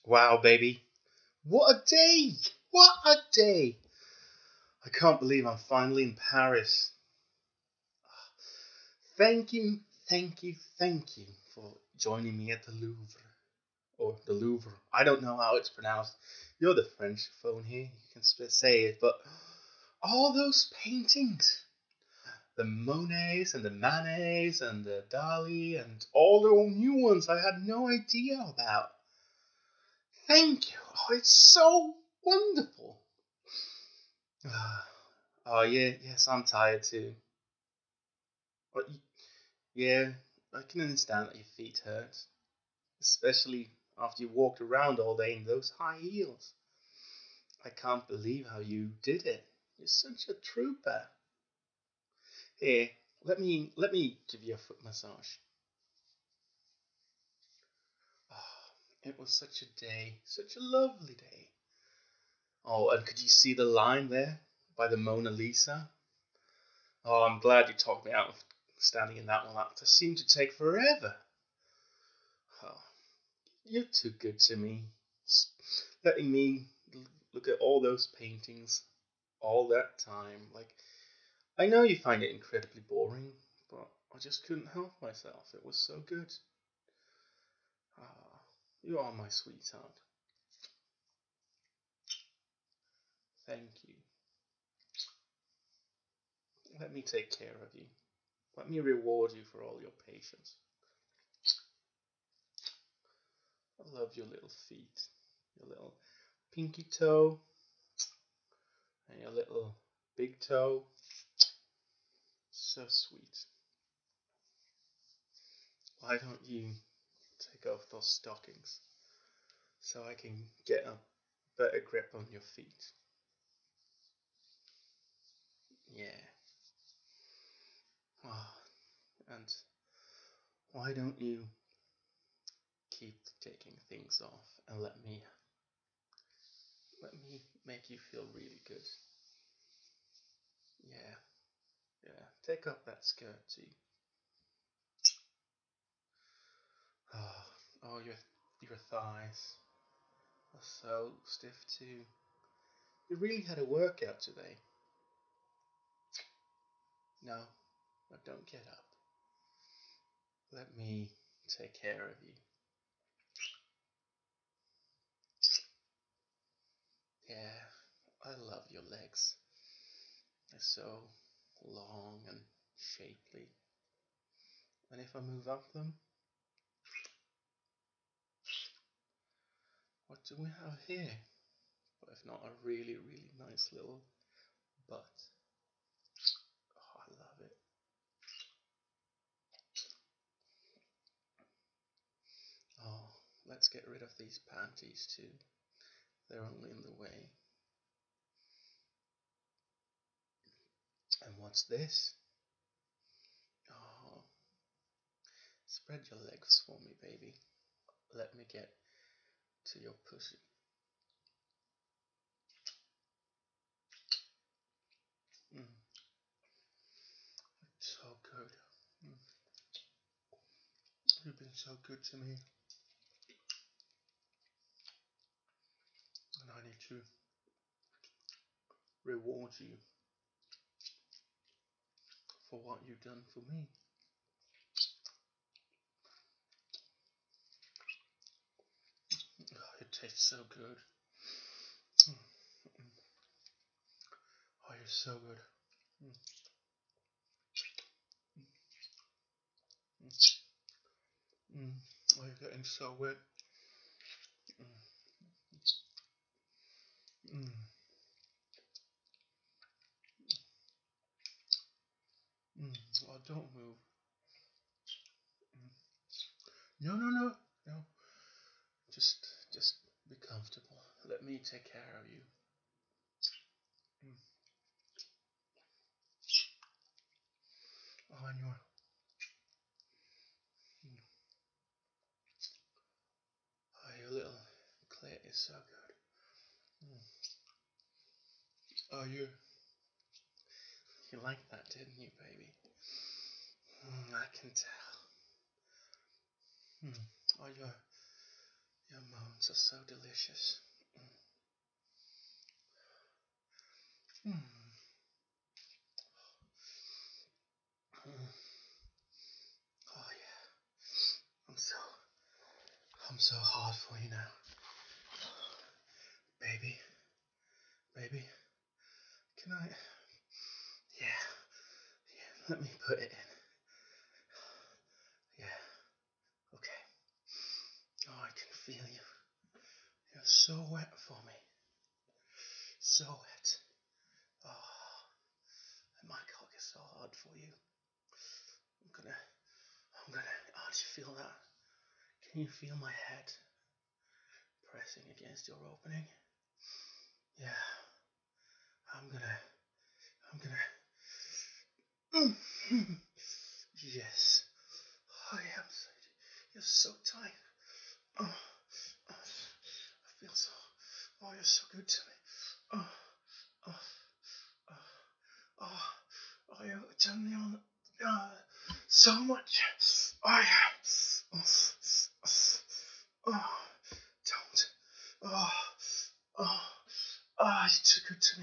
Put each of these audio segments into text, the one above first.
Wow, baby. What a day! What a day! I can't believe I'm finally in Paris. Thank you, thank you, thank you for joining me at the Louvre. Or the Louvre. I don't know how it's pronounced. You're the Frenchophone here. You can say it, but all those paintings. The Monets and the Manets and the Dali and all the new ones I had no idea about. Thank you. Oh, it's so wonderful. Oh yeah, yes, I'm tired too. But yeah, I can understand that your feet hurt, especially after you walked around all day in those high heels. I can't believe how you did it. You're such a trooper. Here, let me give you a foot massage. Oh, it was such a day, such a lovely day. Oh, and could you see the line there by the Mona Lisa? Oh, I'm glad you talked me out of standing in that one. That just seemed to take forever. Oh, you're too good to me. Letting me look at all those paintings all that time. Like, I know you find it incredibly boring, but I just couldn't help myself. It was so good. Ah, you are my sweetheart. Thank you. Let me take care of you. Let me reward you for all your patience. I love your little feet, your little pinky toe, and your little big toe. So sweet. Why don't you take off those stockings so I can get a better grip on your feet? Yeah. Oh, and why don't you keep taking things off and let me make you feel really good. Yeah, yeah. Take off that skirt too. Oh, oh, your thighs are so stiff too. You really had a workout today. No, no, don't get up. Let me take care of you. Yeah, I love your legs. They're so long and shapely. And if I move up them, what do we have here? But if not a really, really nice little butt. Oh, I love it. Oh, let's get rid of these panties too. They're only in the way. And what's this? Oh, spread your legs for me, baby. Let me get to your pussy. Mm, so good. Mm, you've been so good to me. And I need to reward you for what you've done for me. Oh, it tastes so good. Mm, mm. Oh, you're so good. Mm, mm, mm. Oh, you're getting so wet. Mm, mm, mm. Oh, don't move. Mm. No, no, no, no. Just be comfortable. Let me take care of you. Mm. Oh, and mm. Oh, your little clit is so good. Mm. Oh, you liked that, didn't you, baby? I can tell. Mm. Oh, Your moans are so delicious. Mm. Mm. Oh yeah, I'm so hard for you now, baby, baby. Can I? Yeah, yeah. Let me put it in. Yeah. Okay. Oh, I can feel you. You're so wet for me. So wet. Oh, and my cock is so hard for you. I'm gonna. Oh, do you feel that? Can you feel my head pressing against your opening? Yeah. I'm gonna. Yes. I am. You're so tight. Oh, oh, I feel so. Oh, you're so good to me. Oh, oh, oh, oh, oh you turn me on so much. Oh, yeah. Oh, oh, oh, don't. Oh, oh, oh, you're too good to me.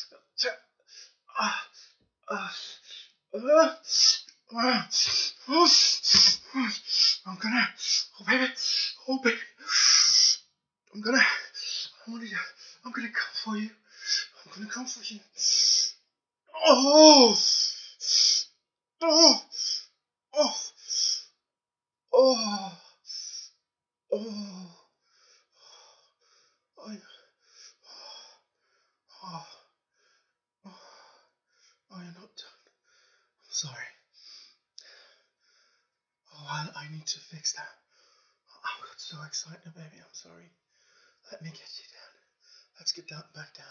Ah, ah, ah, ah, oh, I'm gonna. Oh, baby. Oh, baby. I'm gonna. I'm gonna come for you. I'm gonna come for you. Oh, oh, oh, oh, oh, oh, oh, oh, you're not done. I'm sorry. Oh, I need to fix that. I got so excited, baby. I'm sorry. Let me get you down. Let's get down, back down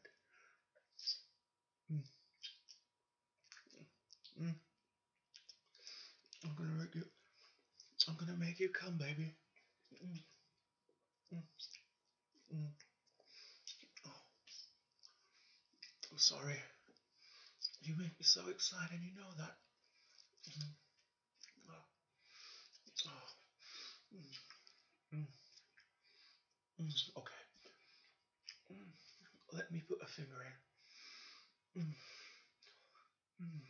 here. Mm, mm. I'm gonna make you. I'm gonna make you come, baby. Mm, mm, mm. Oh, I'm sorry. You make me so excited. You know that. Mm, oh, oh, mm, mm, okay. Mm, let me put a finger in. Mm, mm,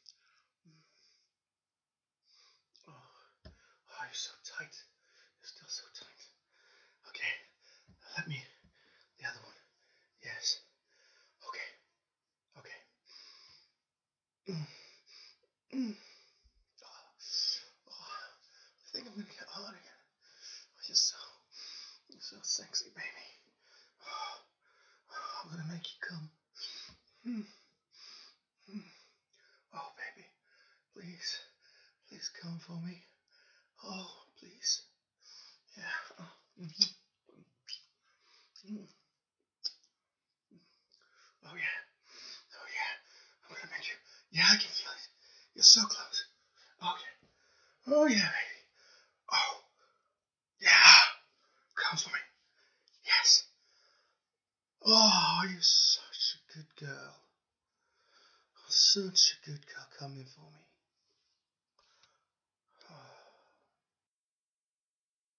oh, oh, you're so tight. You're still so tight. Okay. Let me. The other one. Yes. Okay. Okay. Mm, mm. Oh, oh, I think I'm gonna get hard again. Oh, you're so sexy, baby. Oh, I'm gonna make you come. Mm, mm. Oh, baby, please, please come for me. Oh, please. Yeah. Oh, mm-hmm. Mm. Oh yeah. Oh yeah. I'm gonna make you. Yeah, I can feel it. You're so close. Oh yeah. Oh yeah, baby. Oh yeah. Come for me. Yes. Oh, you're such a good girl. Such a good girl coming for me.